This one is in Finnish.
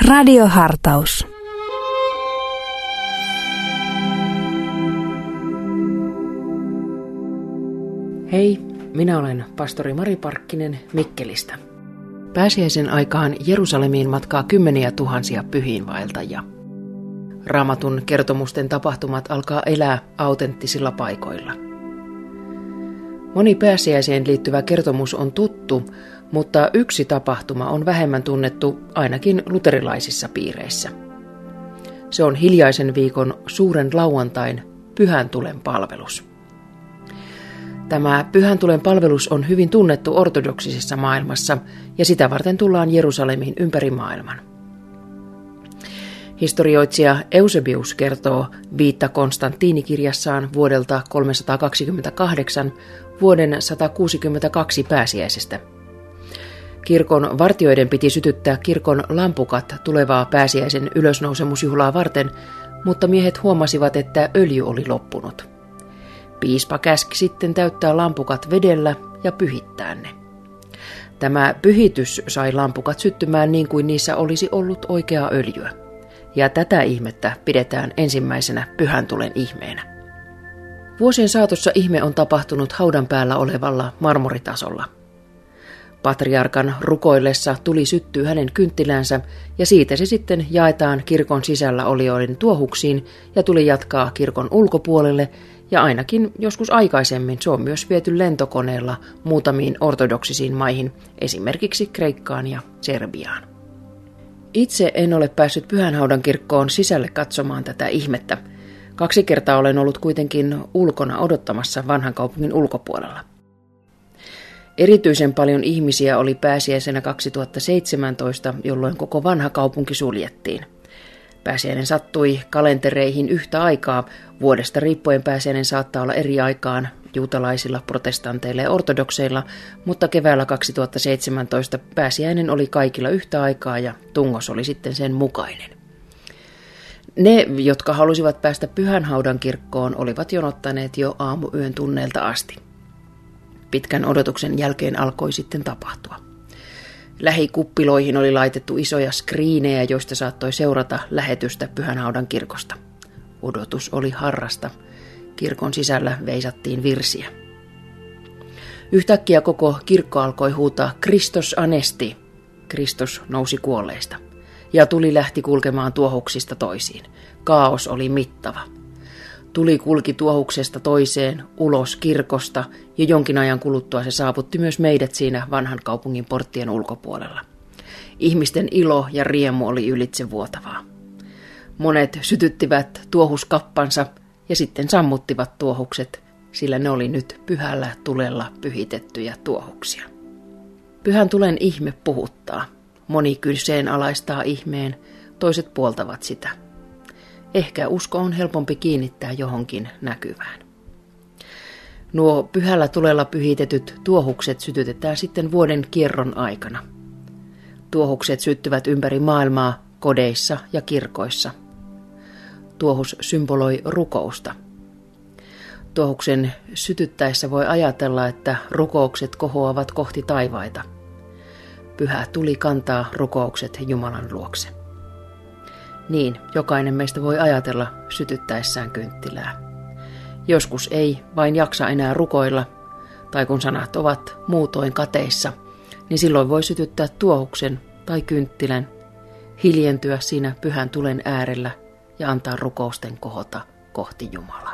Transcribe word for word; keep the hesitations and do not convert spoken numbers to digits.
Radiohartaus. Hei, minä olen pastori Mari Parkkinen Mikkelistä. Pääsiäisen aikaan Jerusalemiin matkaa kymmeniä tuhansia pyhiinvaeltajia. Raamatun kertomusten tapahtumat alkaa elää autenttisilla paikoilla. Moni pääsiäiseen liittyvä kertomus on tuttu, mutta yksi tapahtuma on vähemmän tunnettu ainakin luterilaisissa piireissä. Se on hiljaisen viikon suuren lauantain Pyhän Tulen palvelus. Tämä Pyhän Tulen palvelus on hyvin tunnettu ortodoksisessa maailmassa ja sitä varten tullaan Jerusalemiin ympäri maailman. Historioitsija Eusebius kertoo Viitta Konstantiini-kirjassaan vuodelta kolmesataakaksikymmentäkahdeksan vuoden sata kuusikymmentäkaksi pääsiäisestä. Kirkon vartijoiden piti sytyttää kirkon lampukat tulevaa pääsiäisen ylösnousemusjuhlaa varten, mutta miehet huomasivat, että öljy oli loppunut. Piispa käski sitten täyttää lampukat vedellä ja pyhittää ne. Tämä pyhitys sai lampukat syttymään niin kuin niissä olisi ollut oikeaa öljyä. Ja tätä ihmettä pidetään ensimmäisenä Pyhän Tulen ihmeenä. Vuosien saatossa ihme on tapahtunut haudan päällä olevalla marmoritasolla. Patriarkan rukoillessa tuli syttyy hänen kynttilänsä ja siitä se sitten jaetaan kirkon sisällä olijoiden tuohuksiin ja tuli jatkaa kirkon ulkopuolelle ja ainakin joskus aikaisemmin se on myös viety lentokoneella muutamiin ortodoksisiin maihin, esimerkiksi Kreikkaan ja Serbiaan. Itse en ole päässyt Pyhänhaudan kirkkoon sisälle katsomaan tätä ihmettä. Kaksi kertaa olen ollut kuitenkin ulkona odottamassa vanhan kaupungin ulkopuolella. Erityisen paljon ihmisiä oli pääsiäisenä kaksituhattaseitsemäntoista, jolloin koko vanha kaupunki suljettiin. Pääsiäinen sattui kalentereihin yhtä aikaa. Vuodesta riippuen pääsiäinen saattaa olla eri aikaan juutalaisilla, protestanteilla ja ortodokseilla, mutta keväällä kaksituhattaseitsemäntoista pääsiäinen oli kaikilla yhtä aikaa ja tungos oli sitten sen mukainen. Ne, jotka halusivat päästä Pyhänhaudan kirkkoon, olivat jonottaneet jo aamuyön tunneilta asti. Pitkän odotuksen jälkeen alkoi sitten tapahtua. Lähikuppiloihin oli laitettu isoja skriinejä, joista saattoi seurata lähetystä Pyhänhaudan kirkosta. Odotus oli harrasta. Kirkon sisällä veisattiin virsiä. Yhtäkkiä koko kirkko alkoi huutaa Kristos anesti. Kristus nousi kuolleista. Ja tuli lähti kulkemaan tuohuksista toisiin. Kaos oli mittava. Tuli kulki tuohuksesta toiseen, ulos kirkosta, ja jonkin ajan kuluttua se saavutti myös meidät siinä vanhan kaupungin porttien ulkopuolella. Ihmisten ilo ja riemu oli ylitsevuotavaa. Monet sytyttivät tuohuskappansa ja sitten sammuttivat tuohukset, sillä ne oli nyt pyhällä tulella pyhitettyjä tuohuksia. Pyhän tulen ihme puhuttaa. Moni kyseenalaistaa ihmeen, toiset puoltavat sitä. Ehkä usko on helpompi kiinnittää johonkin näkyvään. Nuo pyhällä tulella pyhitetyt tuohukset sytytetään sitten vuoden kierron aikana. Tuohukset syttyvät ympäri maailmaa, kodeissa ja kirkoissa. Tuohus symboloi rukousta. Tuohuksen sytyttäessä voi ajatella, että rukoukset kohoavat kohti taivaita. Pyhä tuli kantaa rukoukset Jumalan luokse. Niin, jokainen meistä voi ajatella sytyttäessään kynttilää. Joskus ei vain jaksa enää rukoilla, tai kun sanat ovat muutoin kateissa, niin silloin voi sytyttää tuohuksen tai kynttilän, hiljentyä siinä pyhän tulen äärellä ja antaa rukousten kohota kohti Jumalaa.